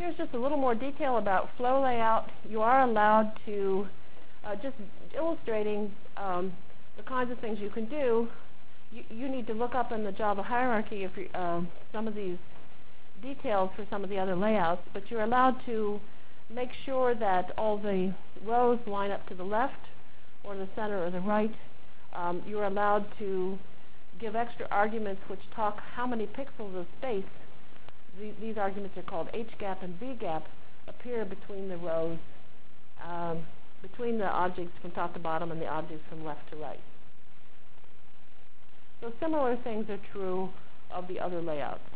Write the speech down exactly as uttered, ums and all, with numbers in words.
here's just a little more detail about flow layout. You are allowed to, uh, just illustrating um, the kinds of things you can do. You, you need to look up in the Java hierarchy if you, uh, some of these details for some of the other layouts, but you're allowed to make sure that all the rows line up to the left or the center or the right. Um, you're allowed to give extra arguments which talk how many pixels of space. The, these arguments are called H gap and V gap, appear between the rows, um, between the objects from top to bottom and the objects from left to right. So similar things are true of the other layouts.